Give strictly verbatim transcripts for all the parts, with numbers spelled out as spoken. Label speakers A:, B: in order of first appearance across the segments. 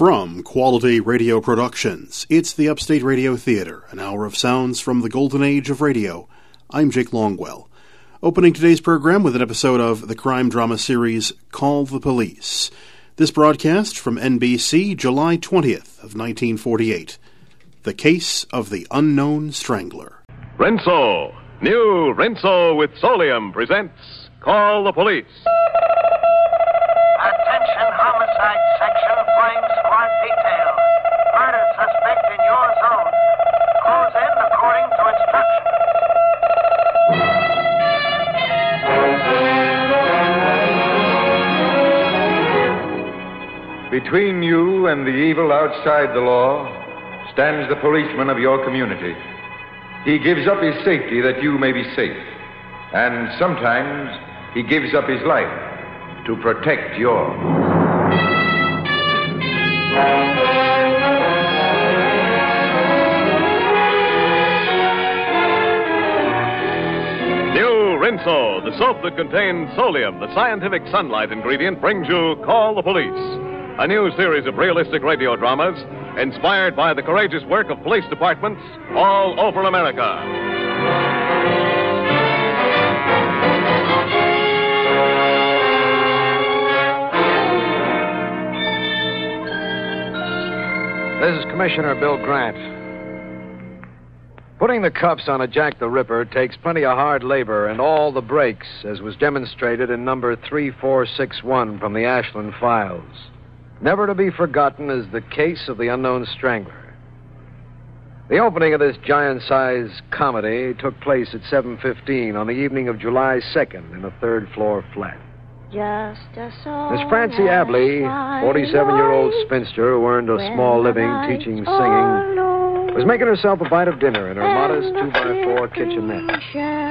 A: From Quality Radio Productions, it's the Upstate Radio Theater, an hour of sounds from the golden age of radio. I'm Jake Longwell. Opening today's program with an episode of the crime drama series Call the Police. This broadcast from N B C, July twentieth of nineteen forty-eight. The Case of the Unknown Strangler.
B: Rinso, new Rinso with Solium presents Call the Police.
C: Attention homicide section flying squad detail. Murder suspect in your zone. Close in according to instructions.
D: Between you and the evil outside the law stands the policeman of your community. He gives up his safety that you may be safe. And sometimes he gives up his life to protect yours.
B: New Rinso, the soap that contains Solium, the scientific sunlight ingredient, brings you Call the Police, a new series of realistic radio dramas inspired by the courageous work of police departments all over America.
E: This is Commissioner Bill Grant. Putting the cuffs on a Jack the Ripper takes plenty of hard labor and all the breaks, as was demonstrated in number three four six one from the Ashland Files. Never to be forgotten is the Case of the Unknown Strangler. The opening of this giant-sized comedy took place at seven fifteen on the evening of July second in a third-floor flat.
F: Just a song.
E: Miss Francie Abley, forty-seven-year-old spinster who earned a small living teaching singing, was making herself a bite of dinner in her modest two by four kitchenette.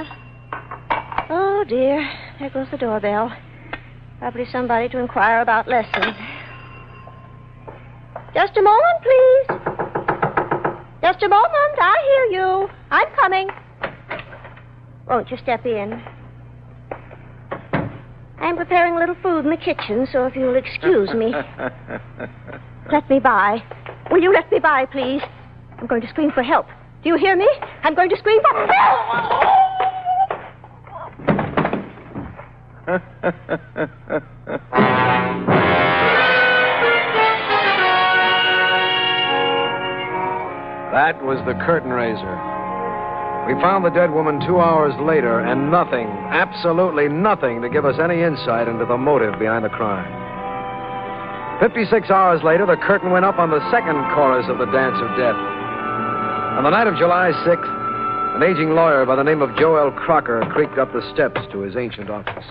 F: Oh, dear. There goes the doorbell. Probably somebody to inquire about lessons. Just a moment, please. Just a moment. I hear you. I'm coming. Won't you step in? I'm preparing a little food in the kitchen, so if you'll excuse me. Let me by. Will you let me by, please? I'm going to scream for help. Do you hear me? I'm going to scream for help!
E: That was the curtain raiser. We found the dead woman two hours later, and nothing, absolutely nothing, to give us any insight into the motive behind the crime. Fifty-six hours later, the curtain went up on the second chorus of the Dance of Death. On the night of July sixth, an aging lawyer by the name of Joel Crocker creaked up the steps to his ancient office.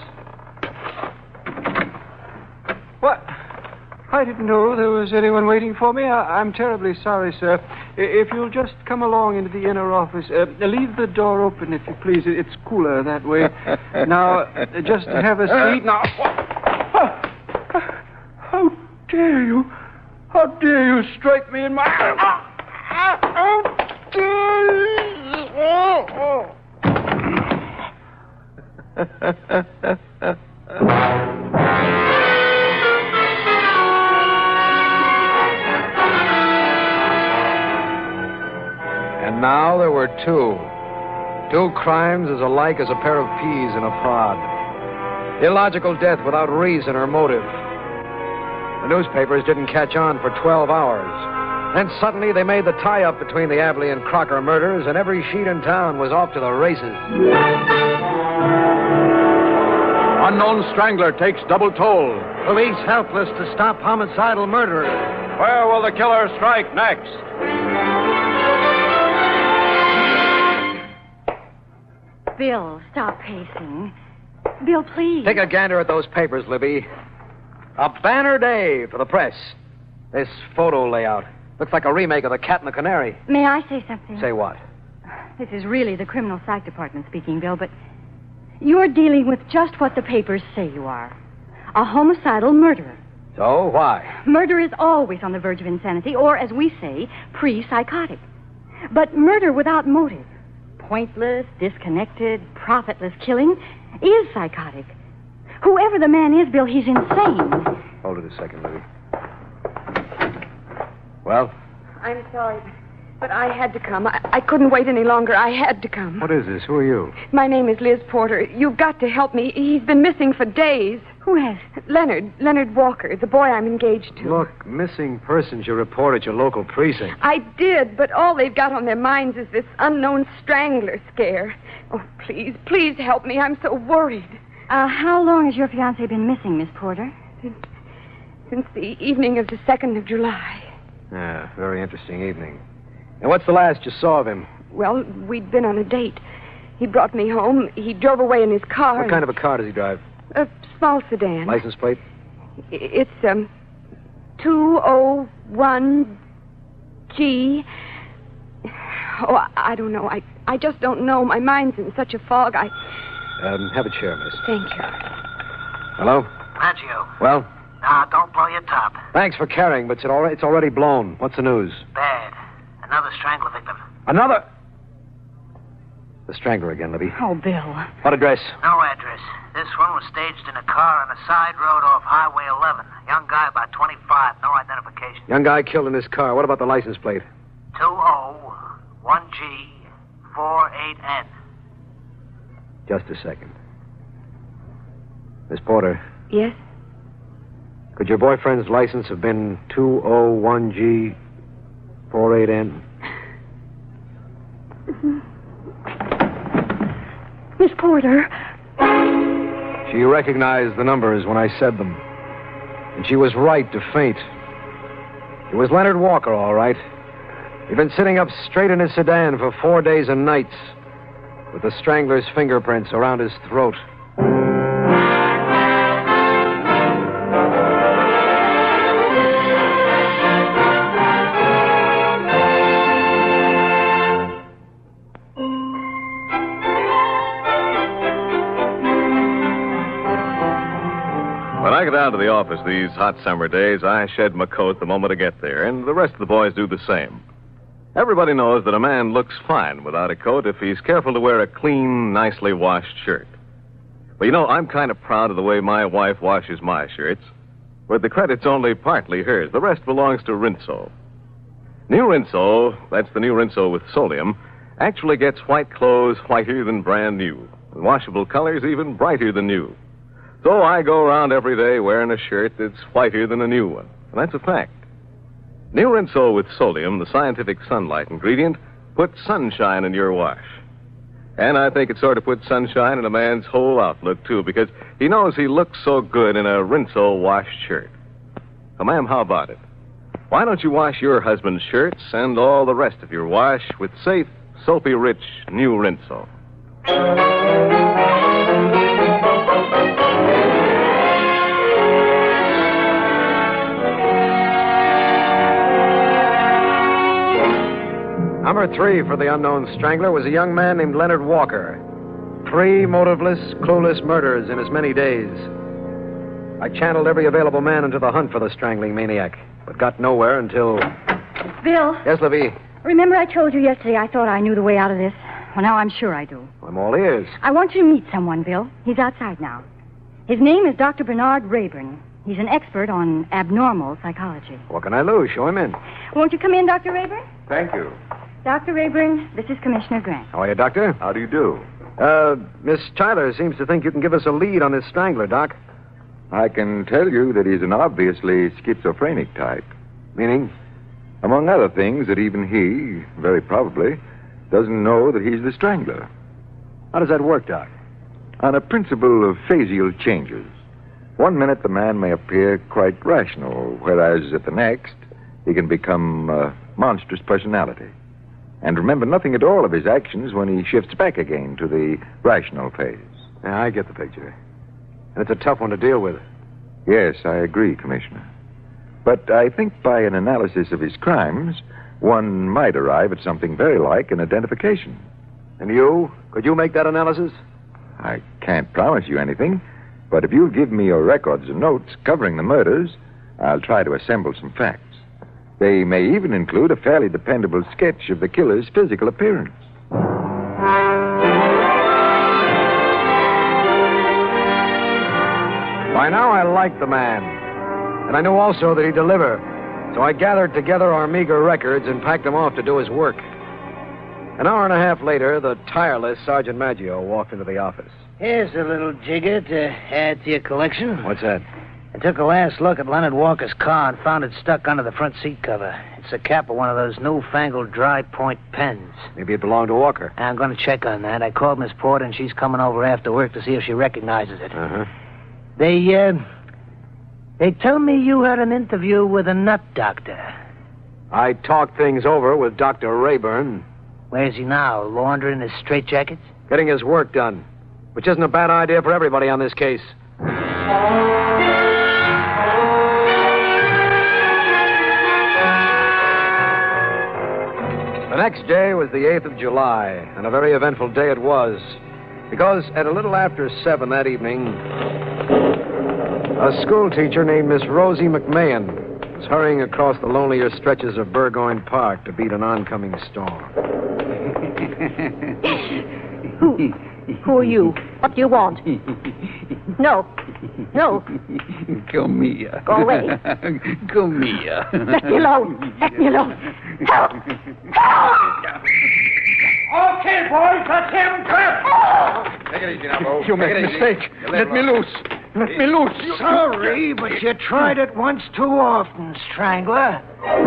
G: What? I didn't know there was anyone waiting for me. I- I'm terribly sorry, sir. If you'll just come along into the inner office, uh, leave the door open, if you please. It's cooler that way. Now, uh, just have a seat. Now, how dare you? How dare you strike me in my... How dare you?
E: And now there were two. Two crimes as alike as a pair of peas in a pod. Illogical death without reason or motive. The newspapers didn't catch on for twelve hours. Then suddenly they made the tie-up between the Abley and Crocker murders, and every sheet in town was off to the races.
H: Unknown strangler takes double toll.
E: Police helpless to stop homicidal murderers.
H: Where will the killer strike next?
I: Bill, stop pacing. Bill, please.
E: Take a gander at those papers, Libby. A banner day for the press. This photo layout looks like a remake of The Cat and the Canary.
I: May I say something?
E: Say what?
I: This is really the criminal psych department speaking, Bill, but you're dealing with just what the papers say you are. A homicidal murderer.
E: So, why?
I: Murder is always on the verge of insanity, or, as we say, pre-psychotic. But murder without motive, pointless, disconnected, profitless killing, is psychotic. Whoever the man is, Bill, he's insane.
E: Hold it a second, Libby. Well?
J: I'm sorry, but I had to come. I, I couldn't wait any longer. I had to come.
E: What is this? Who are you?
J: My name is Liz Porter. You've got to help me. He's been missing for days.
I: Who has?
J: Leonard. Leonard Walker, the boy I'm engaged to.
E: Look, missing persons you report at your local precinct.
J: I did, but all they've got on their minds is this unknown strangler scare. Oh, please, please help me. I'm so worried.
I: Uh, how long has your fiancé been missing, Miss Porter?
J: Since, since the evening of the second of July.
E: Yeah, very interesting evening. And what's the last you saw of him?
J: Well, we'd been on a date. He brought me home. He drove away in his car.
E: What
J: and...
E: kind of a car does he drive?
J: A small sedan.
E: License plate?
J: It's, um, two oh one G. Oh, I don't know. I, I just don't know. My mind's in such a fog. I...
E: Um, have a chair, miss.
J: Thank you.
E: Hello?
C: Reggio.
E: Well?
C: Now, don't blow your top.
E: Thanks for carrying, but it's already, it's already blown. What's the news?
C: Bad. Another strangler victim.
E: Another? The strangler again, Libby.
I: Oh, Bill.
E: What address?
C: No address. This one was staged in a car on a side road off Highway eleven. Young guy about twenty-five. No identification.
E: Young guy killed in his car. What about the license plate?
C: two oh one G four eight N.
E: Just a second. Miss Porter.
J: Yes?
E: Could your boyfriend's license have been two oh one G four eight N?
J: Miss Porter.
E: She recognized the numbers when I said them. And she was right to faint. It was Leonard Walker, all right. He'd been sitting up straight in his sedan for four days and nights, with the strangler's fingerprints around his throat.
B: When I get down to the office these hot summer days, I shed my coat the moment I get there, and the rest of the boys do the same. Everybody knows that a man looks fine without a coat if he's careful to wear a clean, nicely washed shirt. But you know, I'm kind of proud of the way my wife washes my shirts, but the credit's only partly hers. The rest belongs to Rinso. New Rinso, that's the new Rinso with Solium, actually gets white clothes whiter than brand new, and washable colors even brighter than new. So I go around every day wearing a shirt that's whiter than a new one. And that's a fact. New Rinso with Solium, the scientific sunlight ingredient, puts sunshine in your wash. And I think it sort of puts sunshine in a man's whole outlook, too, because he knows he looks so good in a Rinso washed shirt. So, ma'am, how about it? Why don't you wash your husband's shirts and all the rest of your wash with safe, soapy-rich New Rinso?
E: Number three for the unknown strangler was a young man named Leonard Walker. Three motiveless, clueless murders in as many days. I channeled every available man into the hunt for the strangling maniac, but got nowhere until...
I: Bill.
E: Yes, Libby?
I: Remember I told you yesterday I thought I knew the way out of this? Well, now I'm sure I do.
E: I'm all ears.
I: I want you to meet someone, Bill. He's outside now. His name is Doctor Bernard Rayburn. He's an expert on abnormal psychology.
E: What can I lose? Show him in.
I: Won't you come in, Doctor Rayburn?
D: Thank you.
I: Doctor Rayburn, this is Commissioner Grant.
E: How are you, Doctor?
D: How do you do?
E: Uh, Miss Tyler seems to think you can give us a lead on this strangler, Doc.
D: I can tell you that he's an obviously schizophrenic type.
E: Meaning?
D: Among other things, that even he, very probably, doesn't know that he's the strangler.
E: How does that work, Doc?
D: On a principle of phasial changes. One minute the man may appear quite rational, whereas at the next he can become a monstrous personality and remember nothing at all of his actions when he shifts back again to the rational phase.
E: Yeah, I get the picture. And it's a tough one to deal with.
D: Yes, I agree, Commissioner. But I think by an analysis of his crimes, one might arrive at something very like an identification.
E: And you? Could you make that analysis?
D: I can't promise you anything, but if you'll give me your records and notes covering the murders, I'll try to assemble some facts. They may even include a fairly dependable sketch of the killer's physical appearance.
E: By now I like the man. And I know also that he'd deliver. So I gathered together our meager records and packed them off to do his work. An hour and a half later, the tireless Sergeant Maggio walked into the office.
C: Here's a little jigger to add to your collection.
E: What's that?
C: I took a last look at Leonard Walker's car and found it stuck under the front seat cover. It's the cap of one of those newfangled dry-point pens.
E: Maybe it belonged to Walker.
C: I'm going to check on that. I called Miss Porter, and she's coming over after work to see if she recognizes it.
E: Uh-huh.
C: They, uh... They tell me you had an interview with a nut doctor.
E: I talked things over with Doctor Rayburn.
C: Where's he now? Laundering his straitjackets?
E: Getting his work done. Which isn't a bad idea for everybody on this case. The next day was the eighth of July, and a very eventful day it was. Because at a little after seven that evening, a schoolteacher named Miss Rosie McMahon was hurrying across the lonelier stretches of Burgoyne Park to beat an oncoming storm.
F: Who? Who are you? What do you want? No. No.
K: Come here.
F: Go away.
K: Come here.
F: Let me alone. Let me alone. Help! Help!
K: Okay, boys, that's him. Grab.
D: Take it easy now, Bo.
K: You made a mistake. Let me loose. Let me loose. You...
C: Sorry, but you tried it once too often, Strangler.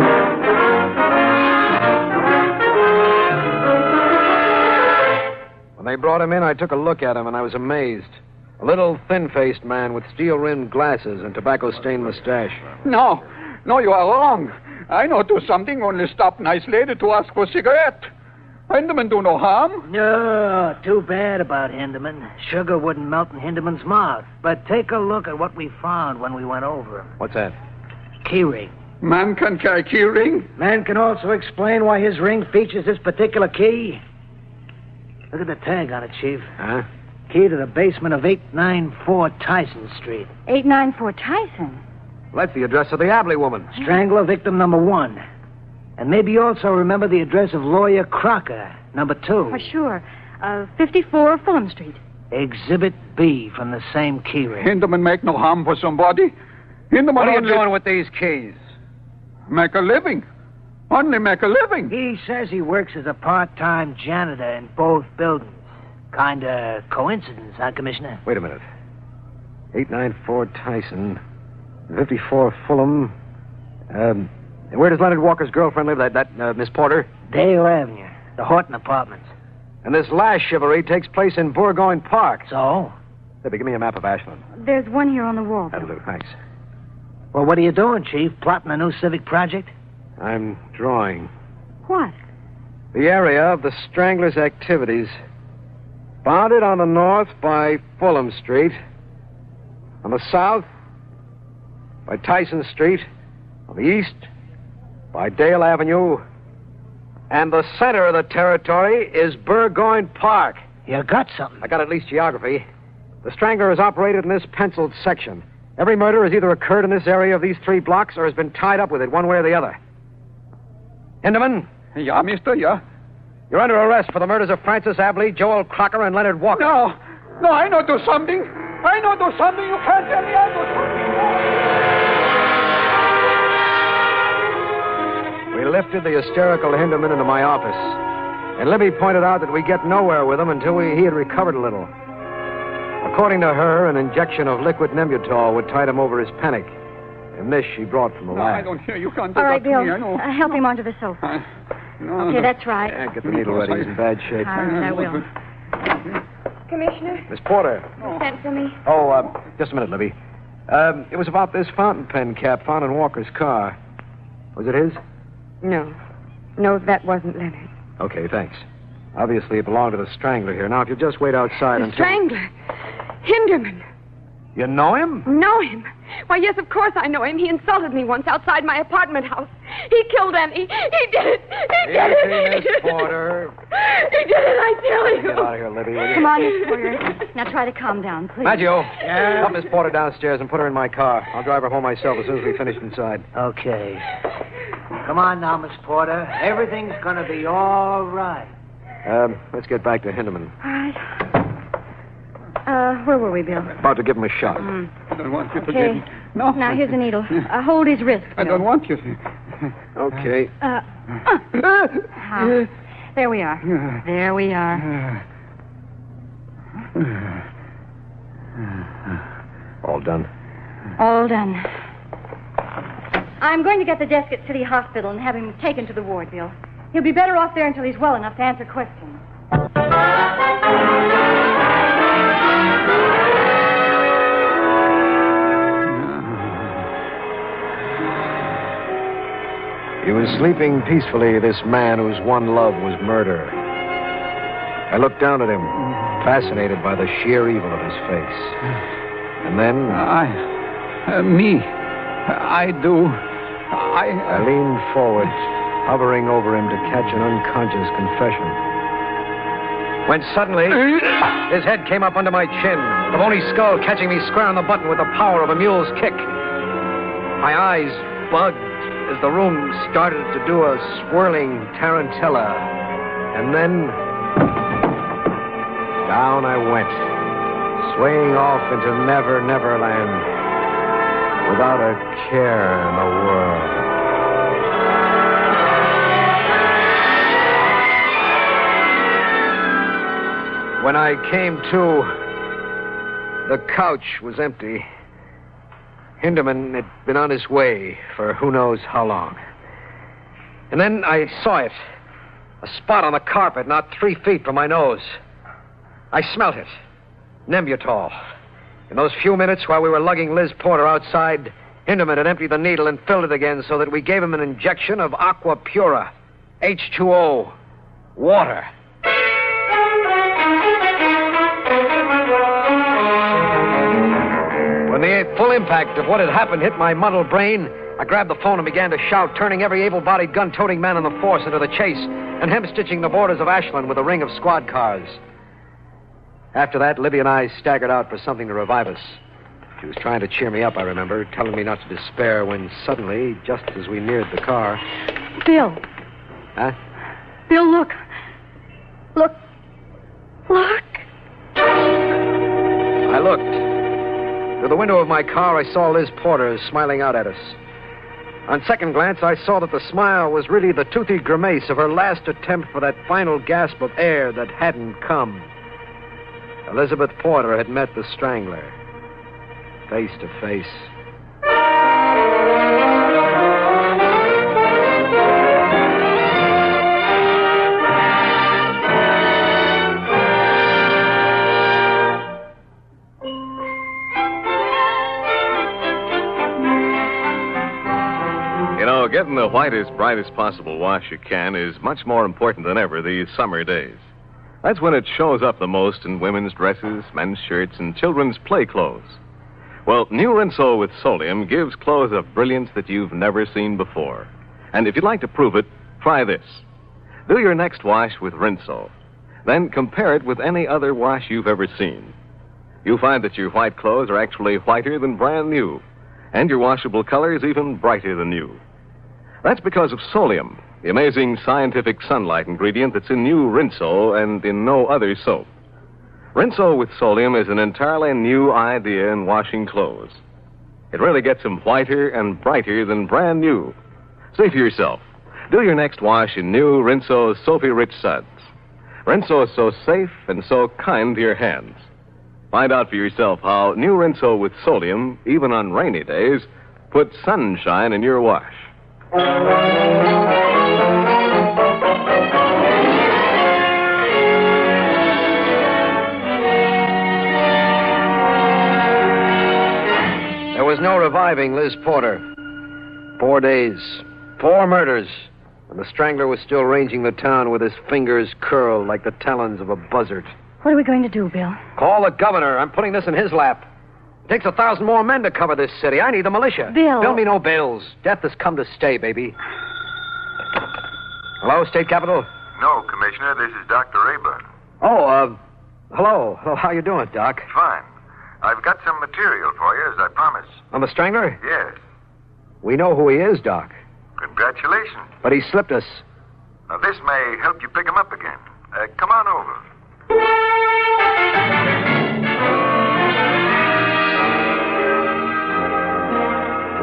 E: When they brought him in, I took a look at him, and I was amazed. A little thin-faced man with steel-rimmed glasses and tobacco-stained mustache.
K: No. No, you are wrong. I not do something, only stop nice lady to ask for cigarette. Hinderman do no harm.
C: No, too bad about Hinderman. Sugar wouldn't melt in Hinderman's mouth. But take a look at what we found when we went over him.
E: What's that?
C: Key ring.
K: Man can carry key ring.
C: Man can also explain why his ring features this particular key. Look at the tag on it, Chief.
E: Huh?
C: Key to the basement of eight ninety-four Tyson Street.
I: eight ninety-four Tyson?
E: Well, that's the address of the Abley woman.
C: Strangler victim number one. And maybe you also remember the address of Lawyer Crocker, number two.
I: For sure. Uh, fifty-four Fulham Street.
C: Exhibit B from the same key ring.
K: Hinderman make no harm for somebody. Hinderman
E: What are you
K: only...
E: doing with these keys?
K: Make a living. Only make a living.
C: He says he works as a part-time janitor in both buildings. Kinda coincidence, huh, Commissioner?
E: Wait a minute. eight ninety-four Tyson, fifty-four Fulham. Um, where does Leonard Walker's girlfriend live, that, that uh, Miss Porter?
C: Dale Avenue, the Horton Apartments.
E: And this last chivalry takes place in Burgoyne Park.
C: So?
E: Debbie, give me a map of Ashland.
I: There's one here on the wall.
E: That'll do, thanks.
C: Well, what are you doing, Chief? Plotting a new civic project?
E: I'm drawing.
I: What?
E: The area of the Strangler's activities. Bounded on the north by Fulham Street. On the south by Tyson Street. On the east by Dale Avenue. And the center of the territory is Burgoyne Park.
C: You got something.
E: I got at least geography. The Strangler has operated in this penciled section. Every murder has either occurred in this area of these three blocks or has been tied up with it one way or the other. Hinderman?
K: Yeah, mister, yeah.
E: You're under arrest for the murders of Francis Abley, Joel Crocker, and Leonard Walker.
K: No. No, I know do something. I know do something. You can't tell me I do something.
E: We lifted the hysterical Hinderman into my office. And Libby pointed out that we get nowhere with him until we, he had recovered a little. According to her, an injection of liquid Nembutal would tide him over his panic. And this she brought from the
K: No,
E: lab.
K: I don't hear. You can't do
I: All right,
K: that
I: Bill.
K: to me. I know.
I: Uh, help him onto the sofa.
K: Uh, no,
I: Okay,
K: no.
I: that's right.
E: Yeah, get the needle ready. He's in bad shape.
I: All right, I will.
J: Commissioner,
E: Miss Porter.
J: you sent for me?
E: Oh, uh, just a minute, Libby. Um, it was about this fountain pen cap found in Walker's car. Was it his?
J: No. No, that wasn't Leonard.
E: Okay, thanks. Obviously, it belonged to the Strangler here. Now, if you'll just wait outside
J: The
E: until...
J: Strangler. Hinderman.
E: You know him?
J: Know him? Why, yes, of course I know him. He insulted me once outside my apartment house. He killed Annie. He did it. He did
E: Easy,
J: it.
E: Miss Porter.
J: He did it, I tell you.
E: Get out of here, Libby, will you?
I: Come on, Miss Porter. Now try to calm down, please.
E: Maggio,
C: Yeah?
E: help Miss Porter downstairs and put her in my car. I'll drive her home myself as soon as we finish inside.
C: Okay. Come on now, Miss Porter. Everything's gonna be all right.
E: Um, let's get back to Hinderman.
I: All right. Uh, where were we, Bill?
E: About to give him a shot.
I: Mm.
K: I don't want you to
I: Okay.
K: get... No.
I: Now, here's a needle. Uh, hold his wrist.
K: I
I: Bill.
K: don't want you to...
E: Okay.
I: Uh, uh. Ah, there we are. There we are.
E: All done.
I: All done. I'm going to get the desk at City Hospital and have him taken to the ward, Bill. He'll be better off there until he's well enough to answer questions.
E: He was sleeping peacefully, this man whose one love was murder. I looked down at him, fascinated by the sheer evil of his face. And then...
K: I... Uh, me. I do. I...
E: I leaned forward, hovering over him to catch an unconscious confession. When suddenly, his head came up under my chin, the bony skull catching me square on the button with the power of a mule's kick. My eyes bugged as the room started to do a swirling tarantella. And then... down I went, swaying off into Never Never Land, without a care in the world. When I came to, the couch was empty. Hinderman had been on his way for who knows how long. And then I saw it, a spot on the carpet not three feet from my nose. I smelt it. Nembutol. In those few minutes while we were lugging Liz Porter outside, Hinderman had emptied the needle and filled it again so that we gave him an injection of Aqua Pura, H two O, water. When the full impact of what had happened hit my muddled brain, I grabbed the phone and began to shout, turning every able-bodied gun-toting man in the force into the chase and hem-stitching the borders of Ashland with a ring of squad cars. After that, Libby and I staggered out for something to revive us. She was trying to cheer me up, I remember, telling me not to despair when suddenly, just as we neared the car...
I: Bill.
E: Huh?
I: Bill, look. Look. Look.
E: I looked. Through the window of my car, I saw Liz Porter smiling out at us. On second glance, I saw that the smile was really the toothy grimace of her last attempt for that final gasp of air that hadn't come. Elizabeth Porter had met the Strangler, face to face.
B: You know, getting the whitest, brightest possible wash you can is much more important than ever these summer days. That's when it shows up the most in women's dresses, men's shirts, and children's play clothes. Well, new Rinso with Solium gives clothes a brilliance that you've never seen before. And if you'd like to prove it, try this. Do your next wash with Rinso. Then compare it with any other wash you've ever seen. You'll find that your white clothes are actually whiter than brand new, and your washable color is even brighter than new. That's because of Solium, the amazing scientific sunlight ingredient that's in new Rinso and in no other soap. Rinso with Solium is an entirely new idea in washing clothes. It really gets them whiter and brighter than brand new. See for yourself. Do your next wash in new Rinso Soapy Rich Suds. Rinso is so safe and so kind to your hands. Find out for yourself how new Rinso with Solium, even on rainy days, puts sunshine in your wash.
E: There was no reviving Liz Porter. Four days, four murders, and the Strangler was still ranging the town with his fingers curled like the talons of a buzzard.
I: What are we going to do, Bill?
E: Call the governor. I'm putting this in his lap. It takes a thousand more men to cover this city. I need the militia.
I: Bill.
E: Bill me no bills. Death has come to stay, baby. Hello, State Capitol?
D: No, Commissioner, this is Doctor Rayburn.
E: Oh, uh, hello. Hello, how you doing, Doc?
D: Fine. I've got some material for you, as I promised.
E: On the Strangler?
D: Yes.
E: We know who he is, Doc.
D: Congratulations.
E: But he slipped us.
D: Now, this may help you pick him up again. Uh, come on over.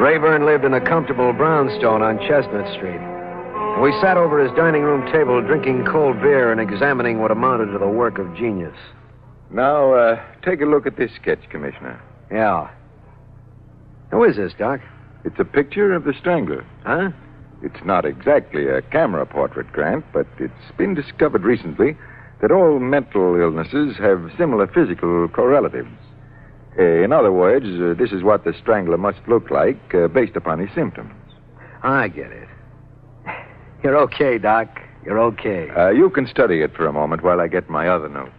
E: Rayburn lived in a comfortable brownstone on Chestnut Street. And we sat over his dining room table drinking cold beer and examining what amounted to the work of genius.
D: Now, uh, take a look at this sketch, Commissioner.
E: Yeah. Who is this, Doc?
D: It's a picture of the Strangler.
E: Huh?
D: It's not exactly a camera portrait, Grant, but it's been discovered recently that all mental illnesses have similar physical correlatives. Uh, in other words, uh, this is what the Strangler must look like uh, based upon his symptoms.
E: I get it. You're okay, Doc. You're okay.
D: Uh, you can study it for a moment while I get my other notes.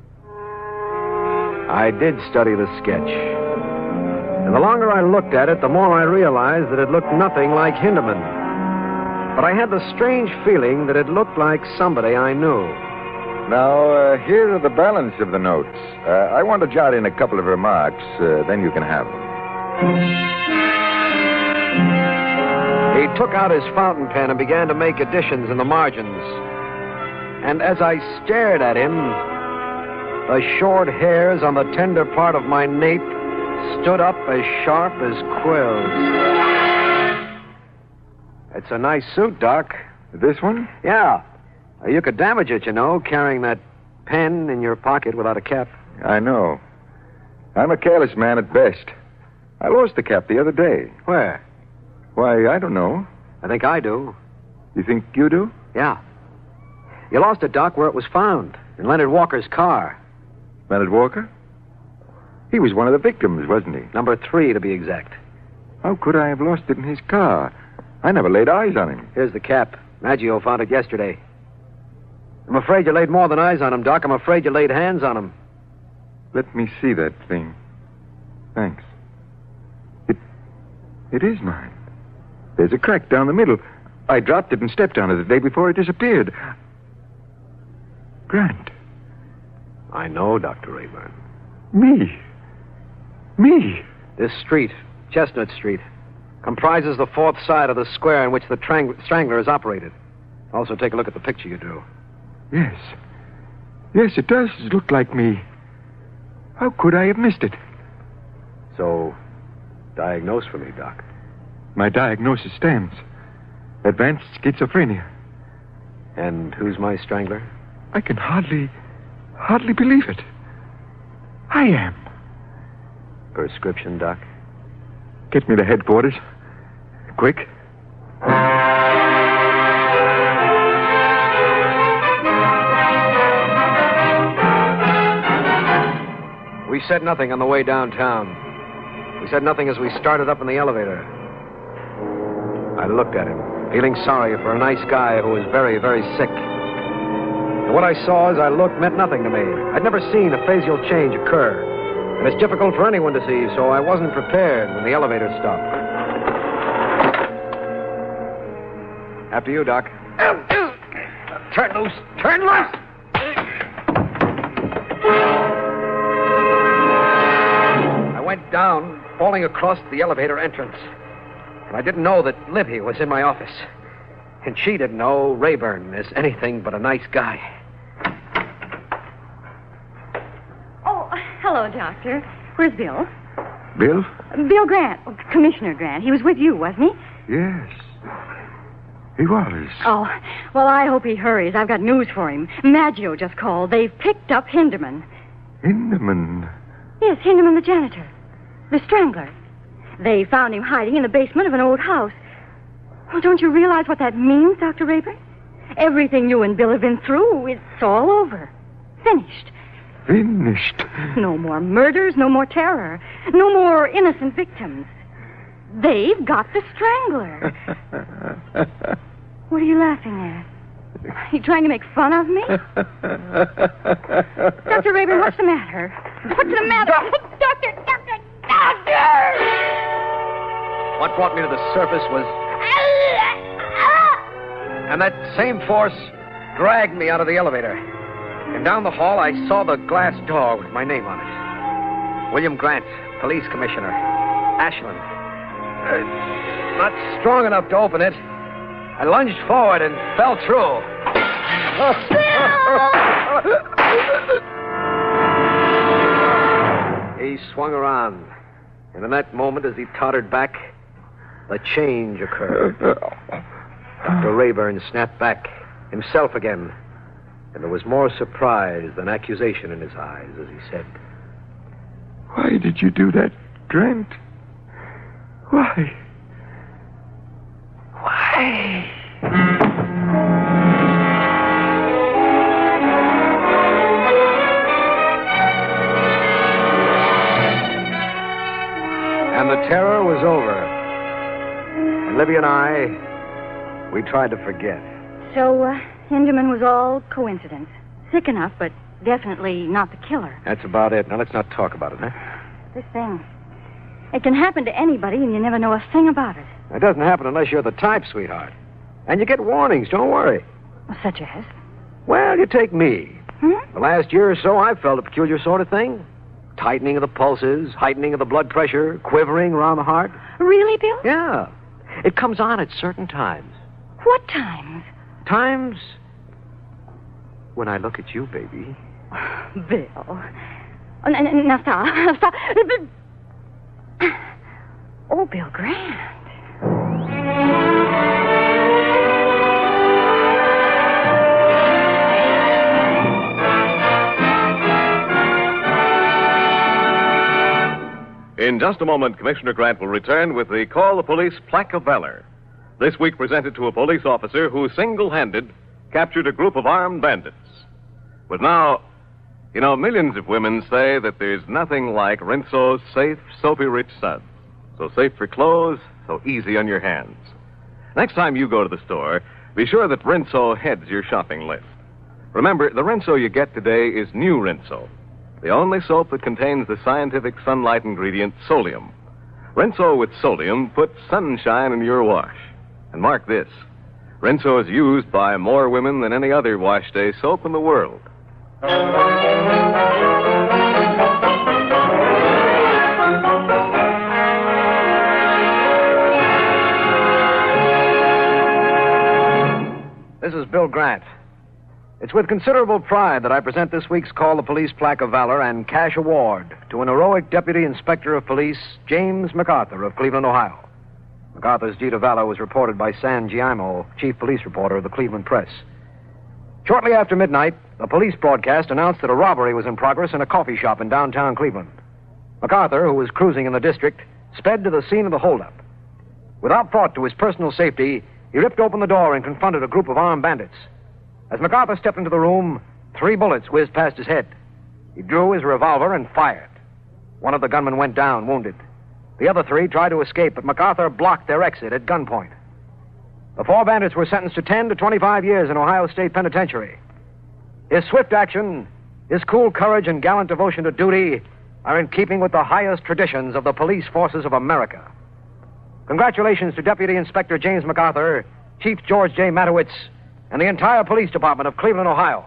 E: I did study the sketch. And the longer I looked at it, the more I realized that it looked nothing like Hindeman. But I had the strange feeling that it looked like somebody I knew.
D: Now, uh, here are the balance of the notes. Uh, I want to jot in a couple of remarks, uh, then you can have them.
E: He took out his fountain pen and began to make additions in the margins. And as I stared at him, the short hairs on the tender part of my nape stood up as sharp as quills. It's a nice suit, Doc.
D: This one?
E: Yeah. You could damage it, you know, carrying that pen in your pocket without a cap.
D: I know. I'm a careless man at best. I lost the cap the other day.
E: Where?
D: Why, I don't know.
E: I think I do.
D: You think you do?
E: Yeah. You lost it, Doc, where it was found, in Leonard Walker's car.
D: Leonard Walker? He was one of the victims, wasn't he?
E: Number three, to be exact.
D: How could I have lost it in his car? I never laid eyes on him.
E: Here's the cap. Maggio found it yesterday. I'm afraid you laid more than eyes on him, Doc. I'm afraid you laid hands on him.
D: Let me see that thing. Thanks. It... it is mine. There's a crack down the middle. I dropped it and stepped on it the day before it disappeared. Grant.
E: I know, Doctor Rayburn.
D: Me. Me.
E: This street, Chestnut Street, comprises the fourth side of the square in which the trang- Strangler is operated. Also, take a look at the picture you drew.
D: Yes. Yes, it does look like me. How could I have missed it?
E: So, diagnose for me, Doc.
D: My diagnosis stands. Advanced schizophrenia.
E: And who's my Strangler?
D: I can hardly, hardly believe it. I am.
E: Prescription, Doc?
D: Get me to headquarters. Quick.
E: We said nothing on the way downtown. We said nothing as we started up in the elevator. I looked at him, feeling sorry for a nice guy who was very, very sick. And what I saw as I looked meant nothing to me. I'd never seen a facial change occur. And it's difficult for anyone to see, so I wasn't prepared when the elevator stopped. After you, Doc. Turn loose! Turn loose! I went down, falling across the elevator entrance. And I didn't know that Libby was in my office. And she didn't know Rayburn is anything but a nice guy.
I: Oh, hello, Doctor. Where's Bill?
D: Bill?
I: Bill Grant. Oh, Commissioner Grant. He was with you, wasn't he?
D: Yes. He was.
I: Oh, well, I hope he hurries. I've got news for him. Maggio just called. They've picked up Hindeman.
D: Hindeman?
I: Yes, Hindeman the janitor. The Strangler. They found him hiding in the basement of an old house. Well, don't you realize what that means, Doctor Rayburn? Everything you and Bill have been through, it's all over. Finished.
D: Finished?
I: No more murders, no more terror. No more innocent victims. They've got the Strangler. What are you laughing at? Are you trying to make fun of me? Doctor Rayburn, what's the matter? What's the matter? Doctor, doctor, doctor!
E: What brought me to the surface was... And that same force dragged me out of the elevator. And down the hall, I saw the glass door with my name on it. William Grant, Police Commissioner. Ashland. Uh, not strong enough to open it. I lunged forward and fell through. He swung around. And in that moment, as he tottered back, a change occurred. Doctor Rayburn snapped back, himself again, and there was more surprise than accusation in his eyes as he said,
L: "Why did you do that, Grant? Why? Why?"
E: And the terror was over. And Libby and I, we tried to forget.
I: So, uh, Hinderman was all coincidence. Sick enough, but definitely not the killer.
E: That's about it. Now, let's not talk about it, huh?
I: This thing. It can happen to anybody, and you never know a thing about it.
E: It doesn't happen unless you're the type, sweetheart. And you get warnings, don't worry.
I: Such as?
E: Well, you take me.
I: Hmm?
E: The last year or so, I've felt a peculiar sort of thing. Tightening of the pulses, heightening of the blood pressure, quivering around the heart.
I: Really, Bill?
E: Yeah. It comes on at certain times.
I: What times?
E: Times when I look at you, baby.
I: Bill. Oh, n- n- now stop. Stop. Oh, Bill Grant.
B: In just a moment, Commissioner Grant will return with the Call the Police Plaque of Valor. This week presented to a police officer who single-handed captured a group of armed bandits. But now, you know, millions of women say that there's nothing like Rinso's safe, soapy-rich suds. So safe for clothes, so easy on your hands. Next time you go to the store, be sure that Rinso heads your shopping list. Remember, the Rinso you get today is new Rinso, the only soap that contains the scientific sunlight ingredient Solium. Rinso with Solium puts sunshine in your wash. And mark this, Rinso is used by more women than any other wash day soap in the world.
E: This is Bill Grant. It's with considerable pride that I present this week's Call the Police Plaque of Valor and Cash Award to an heroic Deputy Inspector of Police, James MacArthur of Cleveland, Ohio. MacArthur's deed of valor was reported by San Giaimo, chief police reporter of the Cleveland Press. Shortly after midnight, the police broadcast announced that a robbery was in progress in a coffee shop in downtown Cleveland. MacArthur, who was cruising in the district, sped to the scene of the holdup. Without thought to his personal safety, he ripped open the door and confronted a group of armed bandits. As MacArthur stepped into the room, three bullets whizzed past his head. He drew his revolver and fired. One of the gunmen went down, wounded. The other three tried to escape, but MacArthur blocked their exit at gunpoint. The four bandits were sentenced to ten to twenty-five years in Ohio State Penitentiary. His swift action, his cool courage and gallant devotion to duty are in keeping with the highest traditions of the police forces of America. Congratulations to Deputy Inspector James MacArthur, Chief George J. Matowitz, and the entire police department of Cleveland, Ohio.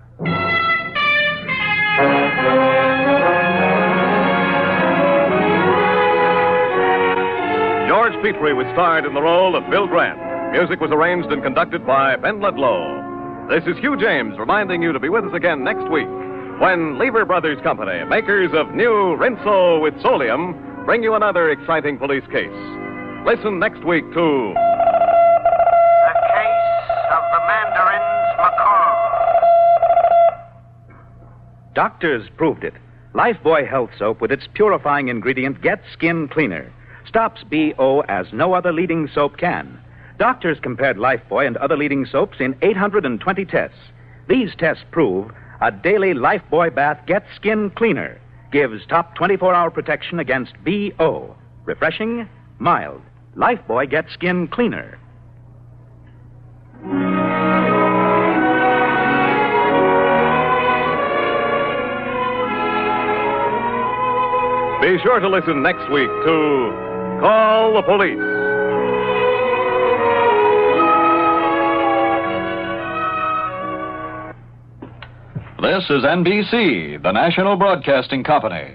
B: George Petrie was starred in the role of Bill Grant. Music was arranged and conducted by Ben Ludlow. This is Hugh James reminding you to be with us again next week when Lever Brothers Company, makers of new Rinso with Solium, bring you another exciting police case. Listen next week to...
C: The Case of the Mandarin's Macaw.
M: Doctors proved it. Lifebuoy Health Soap with its purifying ingredient Get Skin Cleaner stops B O as no other leading soap can. Doctors compared Lifebuoy and other leading soaps in eight hundred twenty tests. These tests prove a daily Lifebuoy bath Get Skin Cleaner gives top twenty-four hour protection against B O. Refreshing, mild. Lifebuoy Get Skin Cleaner.
B: Be sure to listen next week to Call the Police.
H: This is N B C, the National Broadcasting Company.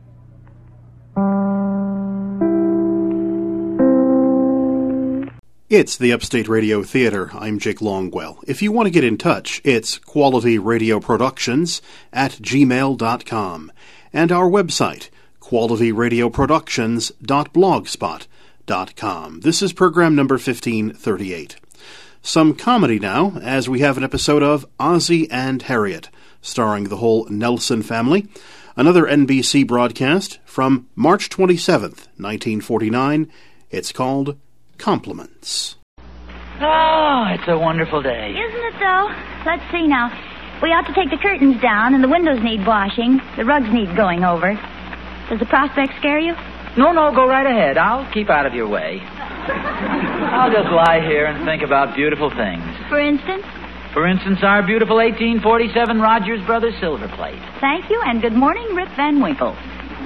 A: It's the Upstate Radio Theater. I'm Jake Longwell. If you want to get in touch, it's Quality Radio Productions at gmail dot com. And our website, quality radio productions dot blogspot dot com. This is program number fifteen thirty-eight. Some comedy now, as we have an episode of Ozzie and Harriet, starring the whole Nelson family. Another N B C broadcast from March twenty-seventh, nineteen forty-nine. It's called Compliments.
N: Oh, it's a wonderful day.
O: Isn't it, though? Let's see now. We ought to take the curtains down, and the windows need washing. The rugs need going over. Does the prospect scare you?
N: No, no, go right ahead. I'll keep out of your way. I'll just lie here and think about beautiful things.
O: For instance?
N: For instance, our beautiful eighteen forty-seven Rogers Brothers silver plate.
O: Thank you, and good morning, Rip Van Winkle.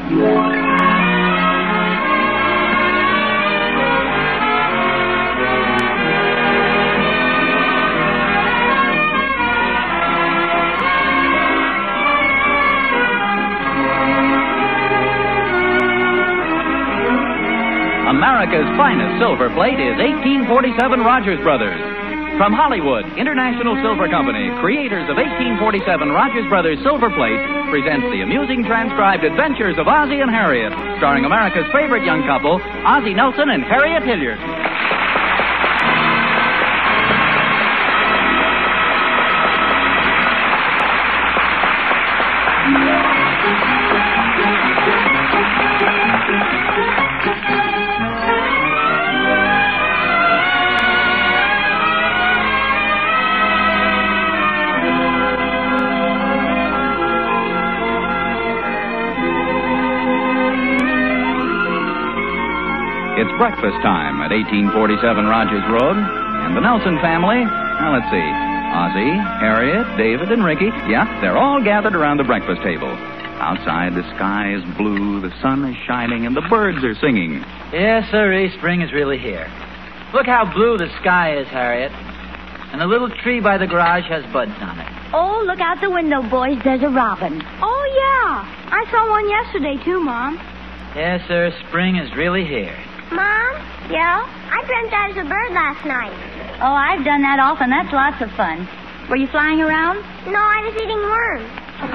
H: America's finest silver plate is eighteen forty-seven Rogers Brothers. From Hollywood, International Silver Company, creators of eighteen forty-seven Rogers Brothers Silver Plate, presents the amusing transcribed adventures of Ozzie and Harriet, starring America's favorite young couple, Ozzie Nelson and Harriet Hilliard. It's breakfast time at eighteen forty-seven Rogers Road, and the Nelson family, now let's see, Ozzie, Harriet, David, and Ricky, yeah, they're all gathered around the breakfast table. Outside, the sky is blue, the sun is shining, and the birds are singing.
N: Yes, sirree, spring is really here. Look how blue the sky is, Harriet. And the little tree by the garage has buds on it.
O: Oh, look out the window, boys. There's a robin.
I: Oh, yeah. I saw one yesterday, too, Mom.
N: Yes, sir, spring is really here.
F: Mom? Yeah? I dreamt I was a bird last night.
O: Oh, I've done that often. That's lots of fun. Were you flying around?
F: No, I was eating worms.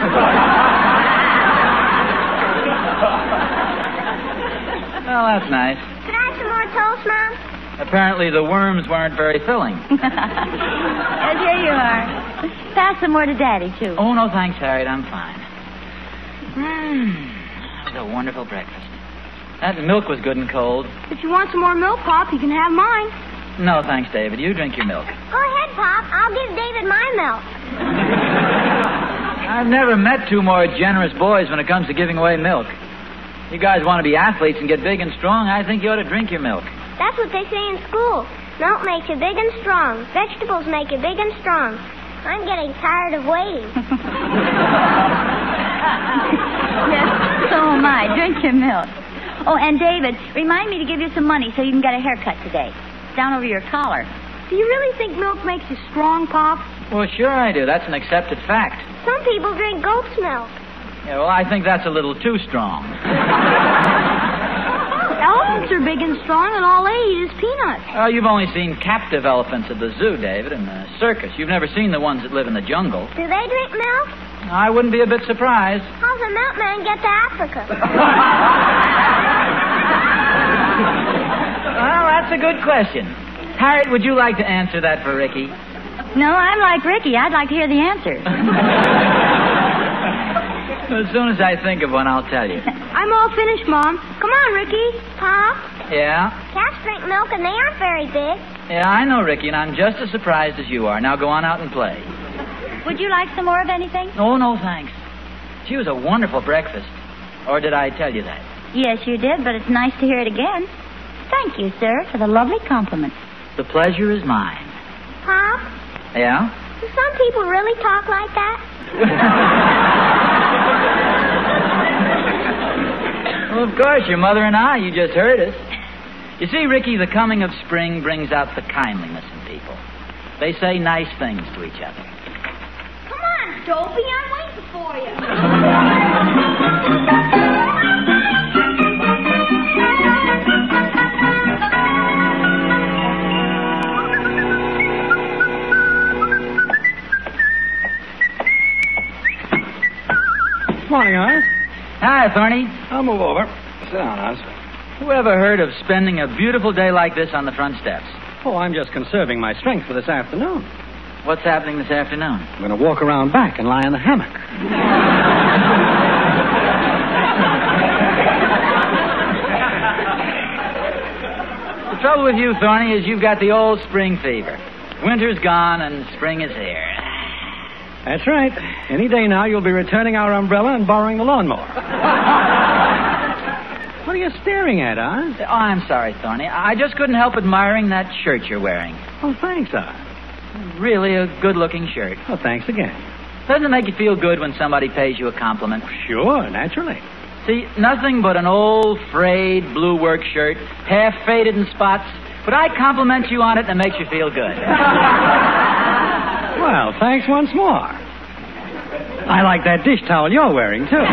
N: Well, that's nice.
F: Could I have some more toast, Mom?
N: Apparently the worms weren't very filling.
O: Yes, here you are. Pass some more to Daddy, too.
N: Oh, no, thanks, Harriet. I'm fine. Mmm. That was a wonderful breakfast. That milk was good and cold.
I: If you want some more milk, Pop, you can have mine.
N: No, thanks, David. You drink your milk.
F: Go ahead, Pop. I'll give David my milk.
N: I've never met two more generous boys when it comes to giving away milk. You guys want to be athletes and get big and strong, I think you ought to drink your milk.
F: That's what they say in school. Milk makes you big and strong. Vegetables make you big and strong. I'm getting tired of waiting.
O: Yes, so am I. Drink your milk. Oh, and David, remind me to give you some money so you can get a haircut today. Down over your collar.
I: Do you really think milk makes you strong, Pop?
N: Well, sure I do. That's an accepted fact.
F: Some people drink goat's milk.
N: Yeah, well, I think that's a little too strong.
I: Elephants are big and strong, and all they eat is peanuts.
N: Oh, you've only seen captive elephants at the zoo, David, and the circus. You've never seen the ones that live in the jungle.
F: Do they drink milk?
N: I wouldn't be a bit surprised.
F: How's a milkman get to Africa?
N: Well, that's a good question. Harriet, would you like to answer that for Ricky?
O: No, I'm like Ricky. I'd like to hear the answer.
N: As soon as I think of one, I'll tell you.
I: I'm all finished, Mom. Come on, Ricky.
F: Pop?
N: Yeah?
F: Cats drink milk and they aren't very big.
N: Yeah, I know, Ricky, and I'm just as surprised as you are. Now go on out and play.
O: Would you like some more of anything?
N: Oh, no, thanks. She was a wonderful breakfast. Or did I tell you that?
O: Yes, you did, but it's nice to hear it again. Thank you, sir, for the lovely compliment.
N: The pleasure is mine.
F: Pop?
N: Yeah?
F: Do some people really talk like that?
N: Well, of course, your mother and I, you just heard us. You see, Ricky, the coming of spring brings out the kindliness in people. They say nice things to each other.
I: Come on, Dopey, I'm waiting for you.
K: Morning, Oz.
N: Hi, Thorny.
K: I'll move over. Sit down, Oz.
N: Who ever heard of spending a beautiful day like this on the front steps?
P: Oh, I'm just conserving my strength for this afternoon.
N: What's happening this afternoon?
P: I'm going to walk around back and lie in the hammock.
N: The trouble with you, Thorny, is you've got the old spring fever. Winter's gone and spring is here.
P: That's right. Any day now, you'll be returning our umbrella and borrowing the lawnmower. What are you staring at, Oz?
N: Oh, I'm sorry, Thorny. I just couldn't help admiring that shirt you're wearing.
P: Oh, thanks, Oz.
N: Really a good-looking shirt.
P: Oh, thanks again.
N: Doesn't it make you feel good when somebody pays you a compliment?
P: Sure, naturally.
N: See, nothing but an old, frayed blue work shirt, half faded in spots, but I compliment you on it and it makes you feel good.
P: Well, thanks once more. I like that dish towel you're wearing, too.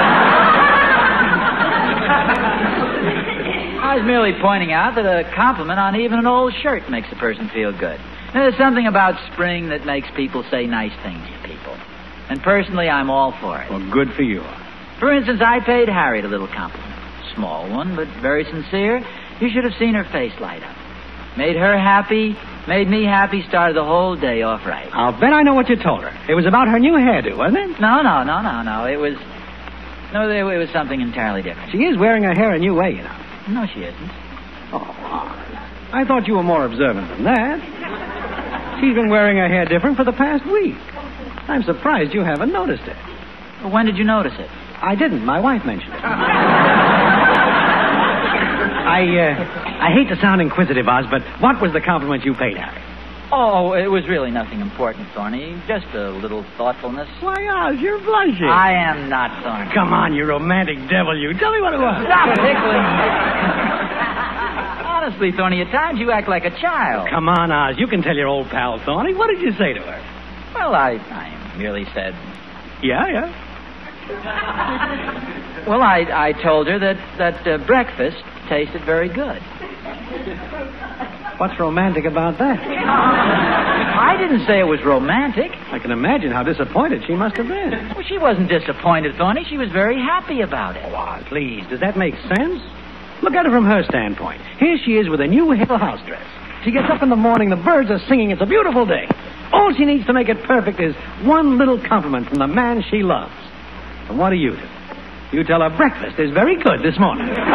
N: I was merely pointing out that a compliment on even an old shirt makes a person feel good. There's something about spring that makes people say nice things to people. And personally, I'm all for it.
P: Well, good for you.
N: For instance, I paid Harriet a little compliment. Small one, but very sincere. You should have seen her face light up. Made her happy, made me happy, started the whole day off right.
P: I'll bet I know what you told her. It was about her new hairdo, wasn't it?
N: No, no, no, no, no. It was... No, it was something entirely different.
P: She is wearing her hair a new way, you know.
N: No, she isn't.
P: Oh, I thought you were more observant than that. She's been wearing her hair different for the past week. I'm surprised you haven't noticed it.
N: Well, when did you notice it?
P: I didn't. My wife mentioned it. I, uh, I hate to sound inquisitive, Oz, but what was the compliment you paid Harry?
N: Oh, it was really nothing important, Thorny. Just a little thoughtfulness.
P: Why, Oz, you're blushing.
N: I am not, Thorny.
P: Come on, you romantic devil, you. Tell me what it was.
N: Stop tickling. Honestly, Thorny, at times you act like a child.
P: Come on, Oz. You can tell your old pal, Thorny. What did you say to her?
N: Well, I, I merely said...
P: Yeah, yeah.
N: Well, I, I told her that, that uh, breakfast tasted very good.
P: What's romantic about that?
N: I didn't say it was romantic.
P: I can imagine how disappointed she must have been.
N: Well, she wasn't disappointed, Thorny. She was very happy about it.
P: Oh, please, does that make sense? Look at it from her standpoint. Here she is with a new Hill House dress. She gets up in the morning, the birds are singing, it's a beautiful day. All she needs to make it perfect is one little compliment from the man she loves. And what do you do? You tell her breakfast is very good this morning.
N: As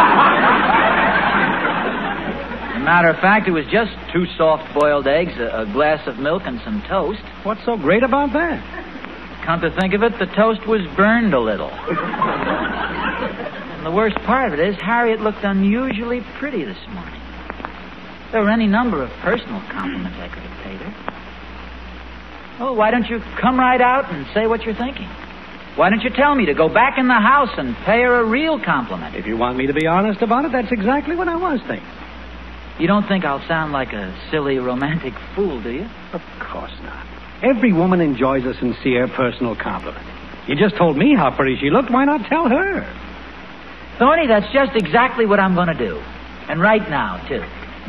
N: a matter of fact, it was just two soft-boiled eggs, a, a glass of milk, and some toast.
P: What's so great about that?
N: Come to think of it, the toast was burned a little. And the worst part of it is, Harriet looked unusually pretty this morning. There were any number of personal compliments I could have paid her. Oh, why don't you come right out and say what you're thinking? Why don't you tell me to go back in the house and pay her a real compliment?
P: If you want me to be honest about it, that's exactly what I was thinking.
N: You don't think I'll sound like a silly romantic fool, do you?
P: Of course not. Every woman enjoys a sincere personal compliment. You just told me how pretty she looked. Why not tell her?
N: Thorny, that's just exactly what I'm going to do. And right now, too.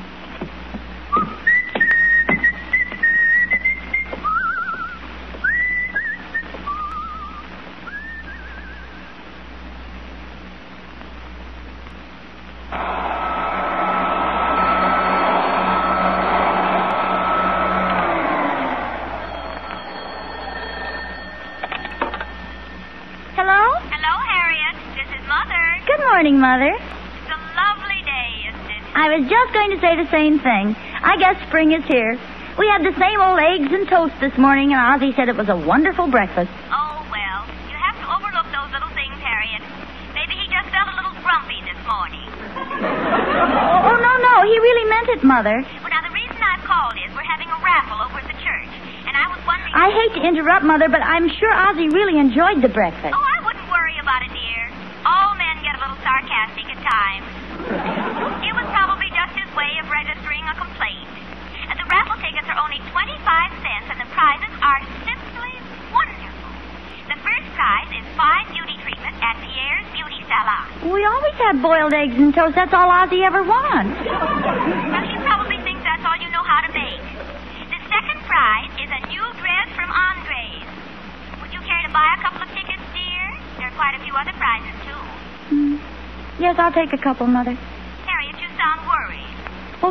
O: Mother. It's a lovely day, isn't it? I was just going to say the same thing. I guess spring is here. We had the same old eggs and toast this morning, and Ozzie said it was a wonderful breakfast.
Q: Oh, well, you have to overlook those little things, Harriet. Maybe he just felt a little grumpy this morning.
O: Oh, no, no, he really meant it, Mother.
Q: Well, now, the reason I've called is we're having a raffle over at the church, and I was wondering...
O: I hate to interrupt, Mother, but I'm sure Ozzie really enjoyed the breakfast.
Q: Oh, I wouldn't worry about it, dear. All men get a little sarcastic at times. It was probably just his way of registering a complaint. And the raffle tickets are only twenty-five cents, and the prizes are simply wonderful. The first prize is five beauty treatments at Pierre's Beauty Salon.
O: We always have boiled eggs and toast. That's all Ozzie ever wants.
Q: Well, he probably thinks that's all you know how to make. The second prize is a new dress from Andres. Would you care to buy a couple of tickets, dear? There are quite a few other prizes, too.
O: Mm. Yes, I'll take a couple, Mother.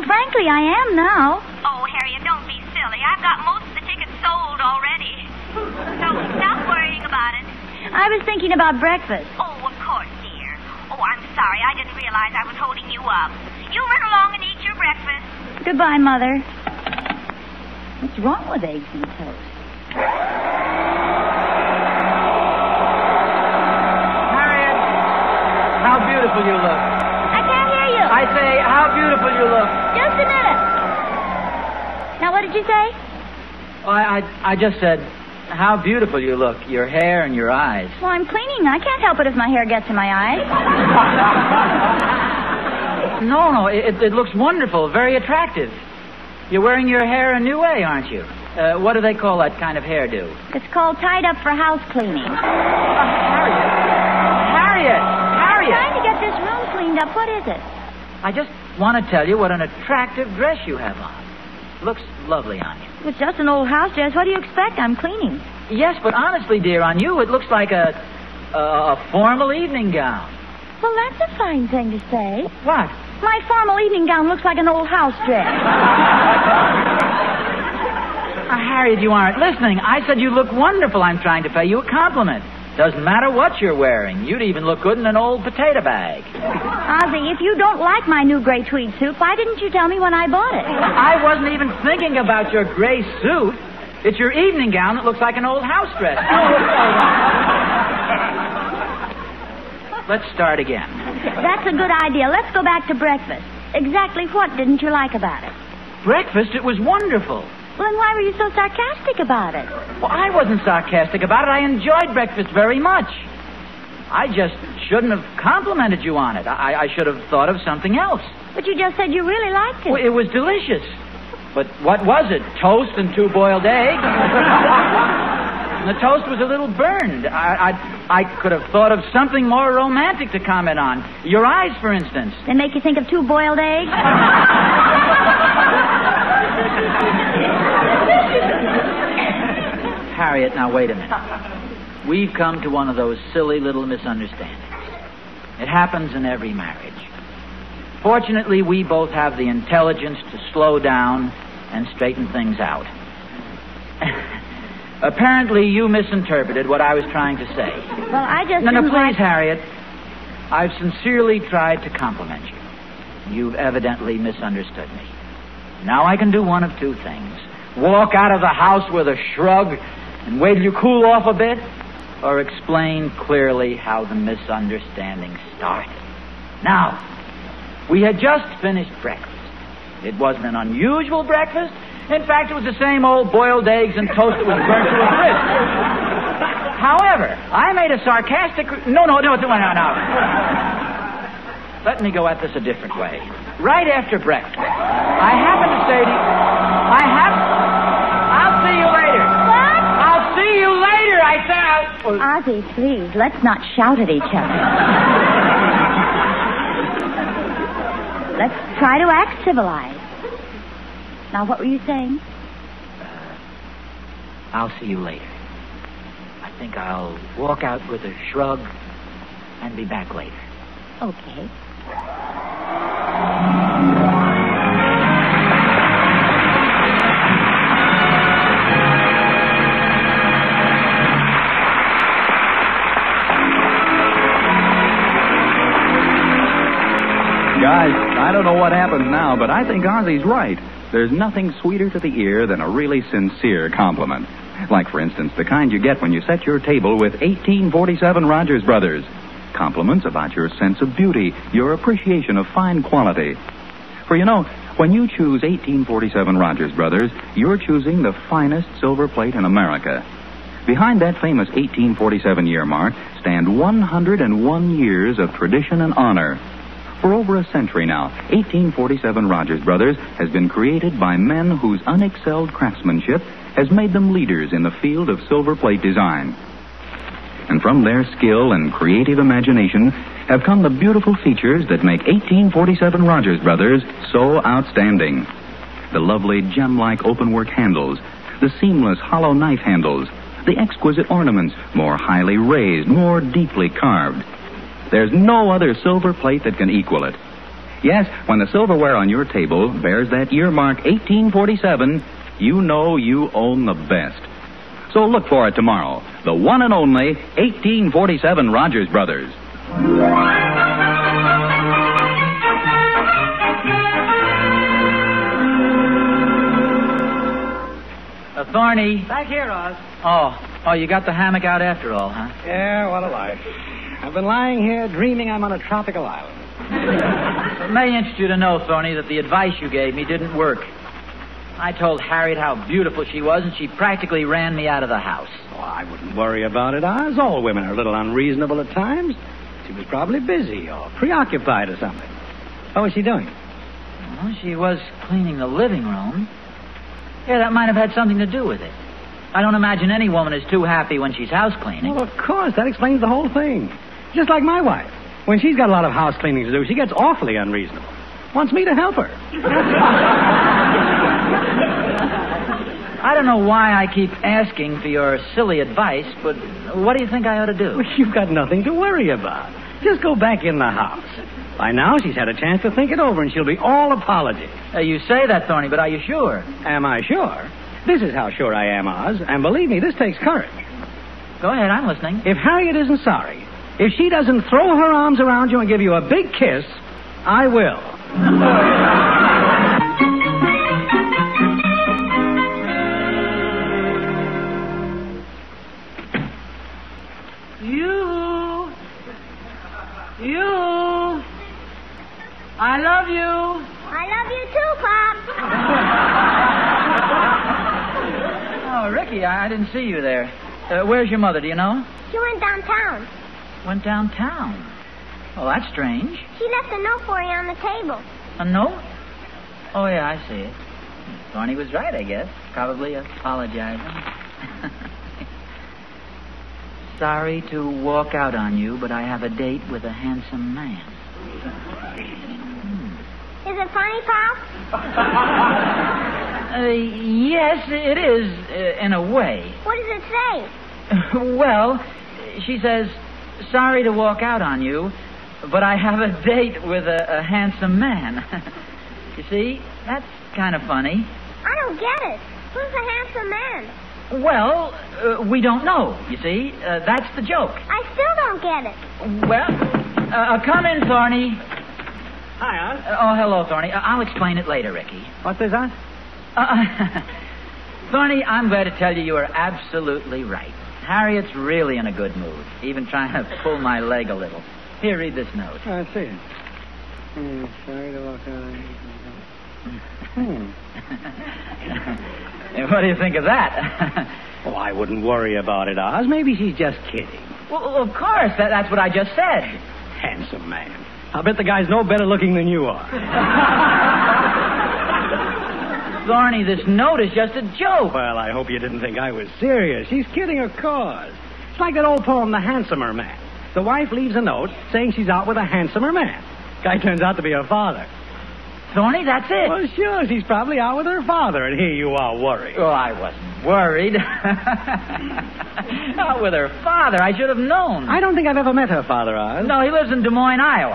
O: Well, frankly, I am now.
Q: Oh, Harriet, don't be silly. I've got most of the tickets sold already. So stop worrying about it.
O: I was thinking about breakfast.
Q: Oh, of course, dear. Oh, I'm sorry. I didn't realize I was holding you up. You run along and eat your breakfast.
O: Goodbye, Mother. What's wrong with eggs and toast?
N: Harriet, how beautiful you look.
O: I can't hear you.
N: I say, how beautiful you look.
O: Just a minute. Now, what did you say?
N: Oh, I, I, I just said, how beautiful you look. Your hair and your eyes.
O: Well, I'm cleaning. I can't help it if my hair gets in my eyes.
N: No, no, it, it looks wonderful, very attractive. You're wearing your hair a new way, aren't you? Uh, what do they call that kind of hairdo?
O: It's called tied up for house cleaning.
N: Uh, Harriet! Harriet! Harriet!
O: I'm trying to get this room cleaned up. What is it?
N: I just want to tell you what an attractive dress you have on. Looks lovely on you.
O: It's just an old house dress. What do you expect? I'm cleaning.
N: Yes, but honestly, dear, on you it looks like a, a, a formal evening gown.
O: Well, that's a fine thing to say.
N: What?
O: My formal evening gown looks like an old house dress.
N: Uh, Harriet, you aren't listening. I said you look wonderful. I'm trying to pay you a compliment. Doesn't matter what you're wearing. You'd even look good in an old potato bag.
O: Ozzie, if you don't like my new gray tweed suit, why didn't you tell me when I bought it?
N: I wasn't even thinking about your gray suit. It's your evening gown that looks like an old house dress. Let's start again.
O: That's a good idea. Let's go back to breakfast. Exactly what didn't you like about it?
N: Breakfast? It was wonderful.
O: Well, then why were you so sarcastic about it?
N: Well, I wasn't sarcastic about it. I enjoyed breakfast very much. I just shouldn't have complimented you on it. I, I should have thought of something else.
O: But you just said you really liked it.
N: Well, it was delicious. But what was it? Toast and two boiled eggs? And the toast was a little burned. I, I, I could have thought of something more romantic to comment on. Your eyes, for instance.
O: They make you think of two boiled eggs?
N: Harriet, now wait a minute. We've come to one of those silly little misunderstandings. It happens in every marriage. Fortunately, we both have the intelligence to slow down and straighten things out. Apparently, you misinterpreted what I was trying to say.
O: Well, I just
N: No, no,
O: didn't
N: please,
O: like...
N: Harriet. I've sincerely tried to compliment you. You've evidently misunderstood me. Now I can do one of two things. Walk out of the house with a shrug and wait till you cool off a bit, or explain clearly how the misunderstanding started. Now, we had just finished breakfast. It wasn't an unusual breakfast. In fact, it was the same old boiled eggs and toast that was burnt to a crisp. However, I made a sarcastic... No, no, no, no, no, no. Let me go at this a different way. Right after breakfast, I happened to say to you... I have... I'll see you later.
O: What?
N: I'll see you later, I said. I'll...
O: Ozzie, please, let's not shout at each other. Let's try to act civilized. Now, what were you saying?
N: Uh, I'll see you later. I think I'll walk out with a shrug and be back later.
O: Okay.
R: Guys, I don't know what happens now, but I think Ozzie's right. There's nothing sweeter to the ear than a really sincere compliment. Like, for instance, the kind you get when you set your table with eighteen forty-seven Rogers Brothers. Compliments about your sense of beauty, your appreciation of fine quality. For you know, when you choose eighteen forty-seven Rogers Brothers, you're choosing the finest silver plate in America. Behind that famous eighteen forty-seven year mark stand one hundred one years of tradition and honor. For over a century now, eighteen forty-seven Rogers Brothers has been created by men whose unexcelled craftsmanship has made them leaders in the field of silver plate design. And from their skill and creative imagination have come the beautiful features that make eighteen forty-seven Rogers Brothers so outstanding. The lovely gem-like openwork handles, the seamless hollow knife handles, the exquisite ornaments, more highly raised, more deeply carved. There's no other silver plate that can equal it. Yes, when the silverware on your table bears that earmark eighteen forty-seven, you know you own the best. So look for it tomorrow. The one and only eighteen forty-seven Rogers Brothers.
N: Uh, Thorny.
P: Back here, Oz.
N: Oh, oh, you got the hammock out after all, huh?
P: Yeah, what a life. I've been lying here dreaming I'm on a tropical island.
N: It may interest you to know, Thorny, that the advice you gave me didn't work. I told Harriet how beautiful she was, and she practically ran me out of the house.
P: Oh, I wouldn't worry about it, Oz. All women are a little unreasonable at times. She was probably busy or preoccupied or something. What was she doing?
N: Well, she was cleaning the living room. Yeah, that might have had something to do with it. I don't imagine any woman is too happy when she's house cleaning.
P: Well, of course. That explains the whole thing. Just like my wife. When she's got a lot of house cleaning to do, she gets awfully unreasonable. Wants me to help her.
N: I don't know why I keep asking for your silly advice, but what do you think I ought to do?
P: Well, you've got nothing to worry about. Just go back in the house. By now, she's had a chance to think it over, and she'll be all apology.
N: Uh, you say that, Thorny, but are you sure?
P: Am I sure? This is how sure I am, Oz. And believe me, this takes courage.
N: Go ahead, I'm listening.
P: If Harriet isn't sorry, if she doesn't throw her arms around you and give you a big kiss, I will.
N: You. You. I love you.
O: I love you too, Pop.
N: Oh, Ricky, I, I didn't see you there. Uh, where's your mother, do you know?
O: She went downtown.
N: Went downtown? Oh, that's strange.
O: She left a note for you on the table.
N: A note? Oh, yeah, I see it. Thorny was right, I guess. Probably apologizing. Sorry to walk out on you, but I have a date with a handsome man.
O: Is it funny, Pop?
N: uh, yes, it is, uh, in a way.
O: What does it say?
N: Well, she says, sorry to walk out on you, but I have a date with a, a handsome man. You see, that's kind of funny.
O: I don't get it. Who's the handsome man?
N: Well, uh, we don't know, you see. Uh, that's the joke.
O: I still don't get it.
N: Well, uh, come in, Thorny.
P: Hi, Oz.
N: Uh, oh, hello, Thorny. Uh, I'll explain it later, Ricky.
P: What's this, Oz?
N: Uh, Thorny, I'm glad to tell you you are absolutely right. Harriet's really in a good mood, even trying to pull my leg a little. Here, read this note.
P: Oh, I see it. Hmm, sorry to walk out. Hmm.
N: What do you think of that?
P: Oh, I wouldn't worry about it, Oz. Maybe she's just kidding.
N: Well, of course. That, that's what I just said.
P: Handsome man. I'll bet the guy's no better looking than you are.
N: Thorny, this note is just a joke.
P: Well, I hope you didn't think I was serious. She's kidding, of course. It's like that old poem, The Handsomer Man. The wife leaves a note saying she's out with a handsomer man. Guy turns out to be her father.
N: Thorny, that's it.
P: Well, sure. She's probably out with her father, and here you are worried.
N: Oh, I wasn't worried. Out with her father. I should have known.
P: I don't think I've ever met her father, Oz.
N: No, he lives in Des Moines, Iowa.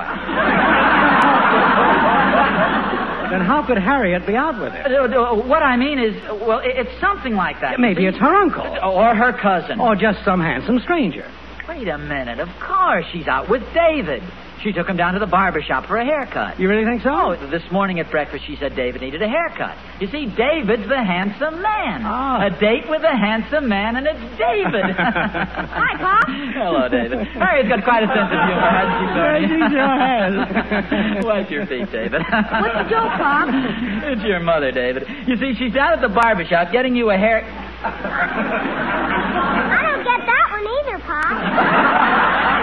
P: Then how could Harriet be out with him?
N: Uh, what I mean is, well, it's something like that.
P: Maybe it's her uncle.
N: Or her cousin.
P: Or just some handsome stranger.
N: Wait a minute. Of course she's out with David. She took him down to the barber shop for a haircut.
P: You really think so?
N: Oh, this morning at breakfast she said David needed a haircut. You see, David's the handsome man.
P: Oh.
N: A date with a handsome man, and it's David.
O: Hi, Pop.
N: Hello, David. Harriet's got quite a sense of humor, hasn't she, Tony?
P: Yes, she sure has.
N: Wipe your feet, David.
O: What's the joke, Pop?
N: It's your mother, David. You see, she's down at the barber shop getting you a hair...
O: I don't get that one either, Pop.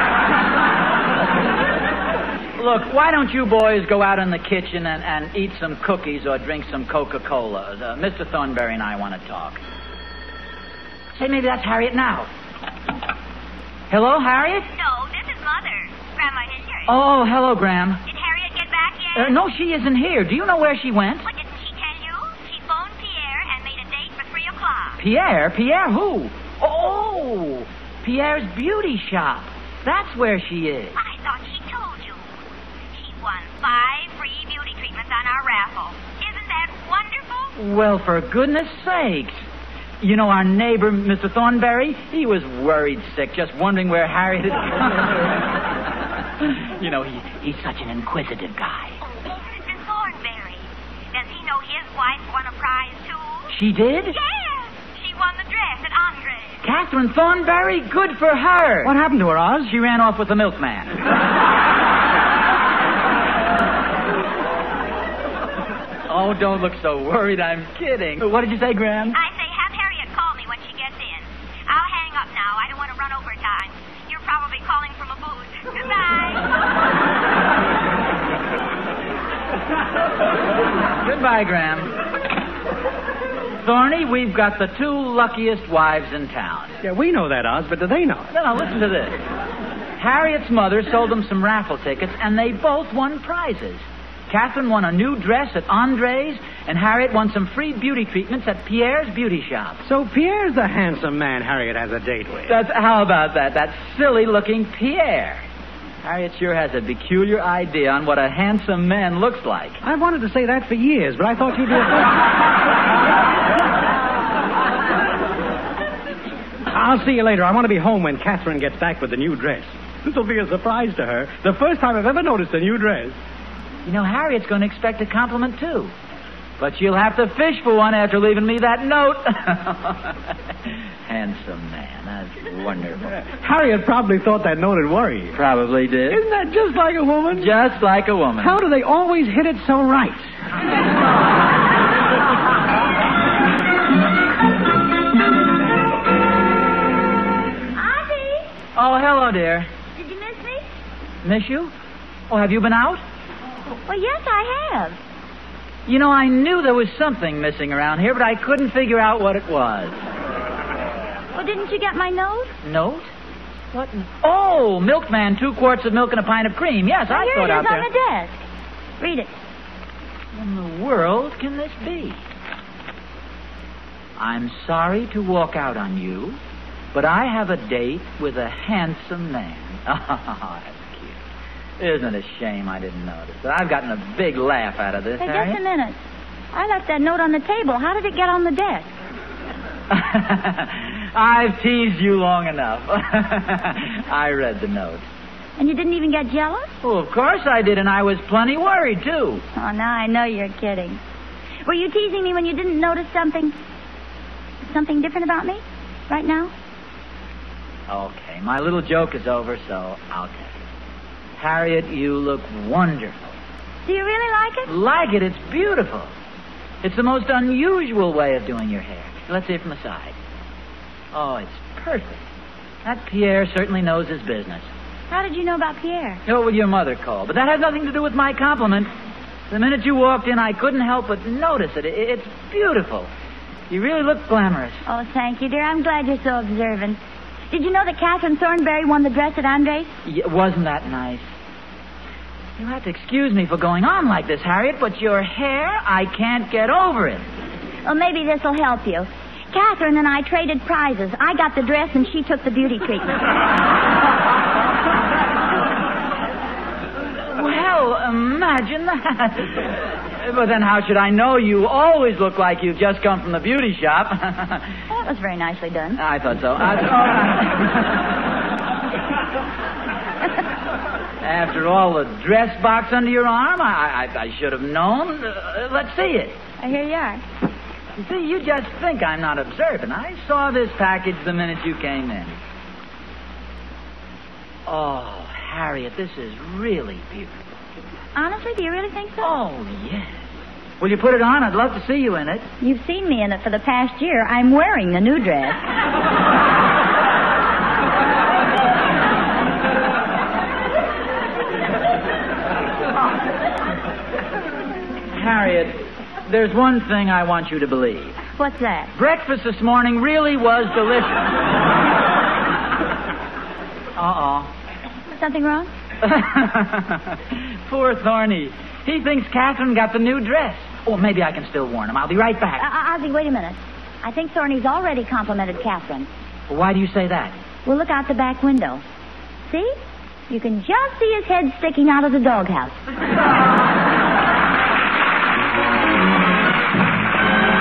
N: Look, why don't you boys go out in the kitchen and, and eat some cookies or drink some Coca-Cola? Uh, Mister Thornberry and I want to talk. Say, maybe that's Harriet now. Hello, Harriet?
Q: No, this is Mother. Grandma Hilliard.
N: Oh, hello, Graham.
Q: Did Harriet get back yet?
N: Uh, no, she isn't here. Do you know where she went?
Q: What didn't she tell you? She phoned Pierre and made a date for three o'clock.
N: Pierre? Pierre who? Oh, Pierre's beauty shop. That's where she is.
Q: I thought she told you. She won five free
N: Well, for goodness sakes. You know, our neighbor, Mister Thornberry, he was worried sick, just wondering where Harriet had gone. You know, he, he's such an inquisitive guy.
Q: Mister Thornberry. Does he know his wife won a prize, too?
N: She did?
Q: Yes. She won the dress at Andre's.
N: Catherine Thornberry? Good for her.
P: What happened to her, Oz?
N: She ran off with the milkman. Oh, don't look so worried. I'm kidding. What did you say, Graham?
Q: I say have Harriet call me when she gets in. I'll hang up now. I don't want to run overtime. You're probably calling from a booth. Goodbye.
N: Goodbye, Graham. Thorny, we've got the two luckiest wives in town.
P: Yeah, we know that, Oz, but do they know it?
N: No, no, listen to this. Harriet's mother sold them some raffle tickets, and they both won prizes. Catherine won a new dress at Andre's, and Harriet won some free beauty treatments at Pierre's beauty shop.
P: So Pierre's the handsome man Harriet has a date with.
N: That's, how about that? That silly-looking Pierre. Harriet sure has a peculiar idea on what a handsome man looks like.
P: I wanted to say that for years, but I thought you'd do it. I'll see you later. I want to be home when Catherine gets back with the new dress. This will be a surprise to her. The first time I've ever noticed a new dress.
N: You know, Harriet's going to expect a compliment, too. But she'll have to fish for one after leaving me that note. Handsome man. That's wonderful.
P: Harriet probably thought that note would worry you.
N: Probably did.
P: Isn't that just like a woman?
N: Just like a woman.
P: How do they always hit it so right?
O: Auntie!
N: Oh, hello, dear.
O: Did you miss me?
N: Miss you? Oh, have you been out?
O: Well, yes, I have.
N: You know, I knew there was something missing around here, but I couldn't figure out what it was.
O: Well, didn't you get my note?
N: Note? What? Oh, milkman, two quarts of milk and a pint of cream. Yes,
O: well,
N: I
O: here
N: saw it out there.
O: Here it is on the desk. Read it.
N: What in the world can this be? I'm sorry to walk out on you, but I have a date with a handsome man. Oh, that's cute. Isn't it a shame I didn't notice it? I've gotten a big laugh out of this,
O: Hey,
N: Harriet.
O: just a minute. I left that note on the table. How did it get on the desk?
N: I've teased you long enough. I read the note.
O: And you didn't even get jealous?
N: Oh, of course I did, and I was plenty worried, too.
O: Oh, now I know you're kidding. Were you teasing me when you didn't notice something... something different about me? Right now?
N: Okay, my little joke is over, so I'll tell you. Harriet, you look wonderful.
O: Do you really like it?
N: Like it? It's beautiful. It's the most unusual way of doing your hair. Let's see it from the side. Oh, it's perfect. That Pierre certainly knows his business.
O: How did you know about Pierre?
N: Oh, well, your mother called. But that has nothing to do with my compliment. The minute you walked in, I couldn't help but notice it. It's beautiful. You really look glamorous.
O: Oh, thank you, dear. I'm glad you're so observant. Did you know that Catherine Thornberry won the dress at Andre's?
N: Yeah, wasn't that nice? You'll have to excuse me for going on like this, Harriet, but your hair, I can't get over it.
O: Well, maybe this will help you. Catherine and I traded prizes. I got the dress and she took the beauty treatment.
N: Well, imagine that. But then how should I know? You always look like you've just come from the beauty shop.
O: That was very nicely done.
N: I thought so. I, oh, After all, the dress box under your arm, I, I, I should have known. Uh, let's see it.
O: Uh, here you are.
N: You see, you just think I'm not observant. I saw this package the minute you came in. Oh, Harriet, this is really beautiful.
O: Honestly, do you really think so?
N: Oh, yes. Will you put it on? I'd love to see you in it.
O: You've seen me in it for the past year. I'm wearing the new dress.
N: Harriet, there's one thing I want you to believe.
O: What's that?
N: Breakfast this morning really was delicious. Uh-oh.
O: Something wrong?
N: Poor Thorny. He thinks Catherine got the new dress. Oh, maybe I can still warn him. I'll be right back.
O: Uh, Ozzy, wait a minute. I think Thorny's already complimented Catherine.
N: Well, why do you say that?
O: We'll look out the back window. See? You can just see his head sticking out of the doghouse.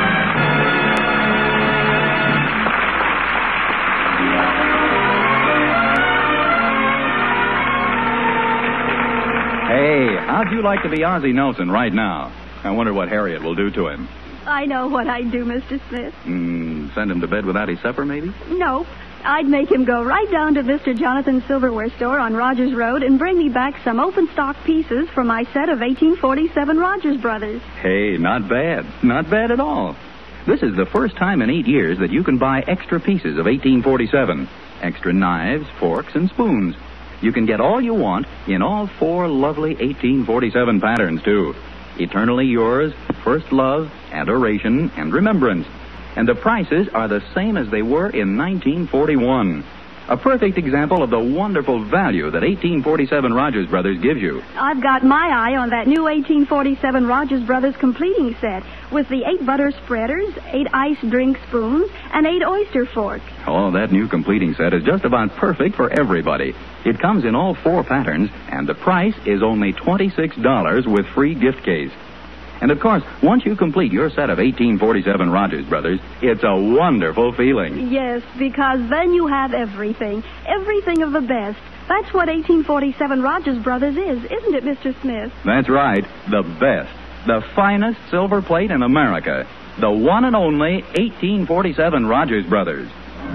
R: you like to be Ozzie Nelson right now? I wonder what Harriet will do to him.
S: I know what I'd do, Mister Smith.
R: Mm, send him to bed without his supper, maybe?
S: No. I'd make him go right down to Mister Jonathan's Silverware store on Rogers Road and bring me back some open stock pieces for my set of eighteen forty-seven Rogers Brothers.
R: Hey, not bad. Not bad at all. This is the first time in eight years that you can buy extra pieces of eighteen forty-seven. Extra knives, forks, and spoons. You can get all you want in all four lovely eighteen forty-seven patterns, too. Eternally Yours, First Love, Adoration, and Remembrance. And the prices are the same as they were in nineteen forty-one. A perfect example of the wonderful value that eighteen forty-seven Rogers Brothers gives you.
S: I've got my eye on that new eighteen forty-seven Rogers Brothers completing set with the eight butter spreaders, eight ice drink spoons, and eight oyster forks.
R: Oh, that new completing set is just about perfect for everybody. It comes in all four patterns, and the price is only twenty-six dollars with free gift case. And, of course, once you complete your set of eighteen forty-seven Rogers Brothers, it's a wonderful feeling.
S: Yes, because then you have everything. Everything of the best. That's what eighteen forty-seven Rogers Brothers is, isn't it, Mister Smith?
R: That's right. The best. The finest silver plate in America. The one and only eighteen forty-seven Rogers Brothers.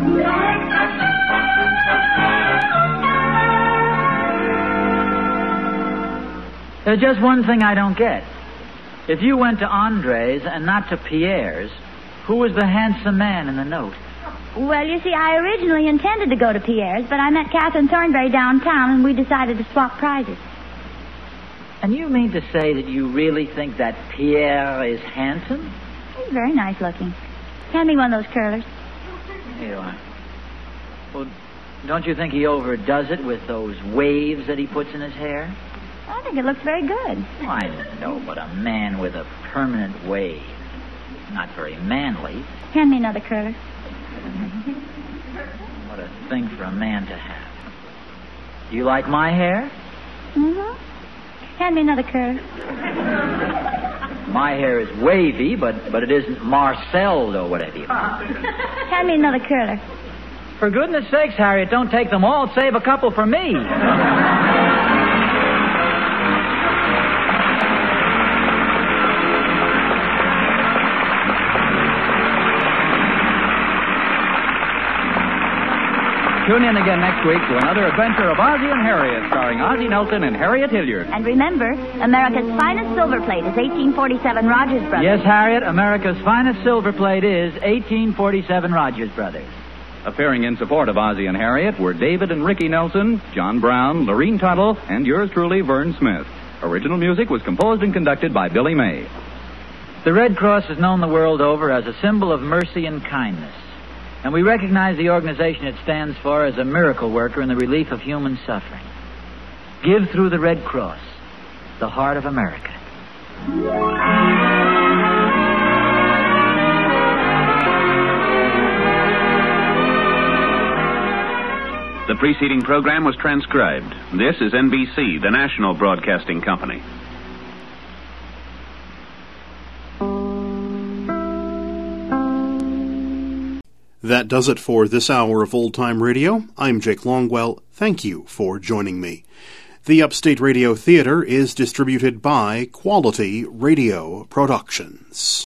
N: There's just one thing I don't get. If you went to Andre's and not to Pierre's, who was the handsome man in the note?
O: Well, you see, I originally intended to go to Pierre's, but I met Catherine Thornberry downtown, and we decided to swap prizes.
N: And you mean to say that you really think that Pierre is handsome?
O: He's very nice looking. Hand me one of those curlers.
N: Here you are. Well, don't you think he overdoes it with those waves that he puts in his hair?
O: I think it looks very good.
N: Oh, I know, but a man with a permanent wave. Not very manly.
O: Hand me another curler.
N: What a thing for a man to have. Do you like my hair?
O: Mm-hmm. Hand me another curler.
N: My hair is wavy, but, but it isn't marcelled or whatever you call it.
O: Hand me another curler.
N: For goodness sakes, Harriet, don't take them all. Save a couple for me.
R: Tune in again next week to another adventure of Ozzie and Harriet, starring Ozzie Nelson and Harriet Hilliard.
O: And remember, America's finest silver plate is eighteen forty-seven Rogers Brothers.
N: Yes, Harriet, America's finest silver plate is eighteen forty-seven Rogers Brothers.
R: Appearing in support of Ozzie and Harriet were David and Ricky Nelson, John Brown, Lorene Tuttle, and yours truly, Vern Smith. Original music was composed and conducted by Billy May.
N: The Red Cross is known the world over as a symbol of mercy and kindness. And we recognize the organization it stands for as a miracle worker in the relief of human suffering. Give through the Red Cross, the heart of America.
T: The preceding program was transcribed. This is N B C, the national broadcasting company.
A: That does it for this hour of Old Time Radio. I'm Jake Longwell. Thank you for joining me. The Upstate Radio Theater is distributed by Quality Radio Productions.